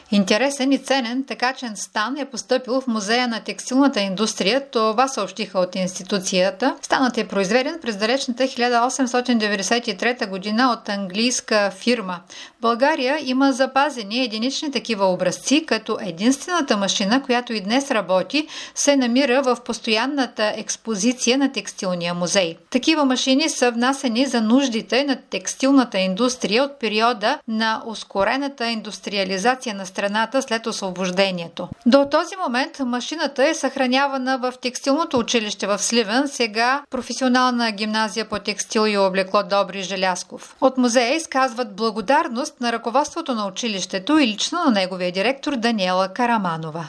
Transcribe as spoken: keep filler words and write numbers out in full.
Интересен и ценен текачен стан е постъпил в Музея на текстилната индустрия. Това съобщиха от институцията. Станът е произведен през далечната хиляда осемстотин деветдесет и трета година от английска фирма. В България има запазени единични такива образци, като единствената машина, която и днес работи, се намира в постоянната експозиция на текстилния музей. Такива машини са внасени за нуждите на текстилната индустрия от периода на ускорената индустриализация на страната след освобождението. До този момент машината е съхранявана в текстилното училище в Сливен, сега професионална гимназия по текстил и облекло Добри Желязков. От музея изказват благодарност на ръководството на училището и лично на неговия директор Даниела Караманова.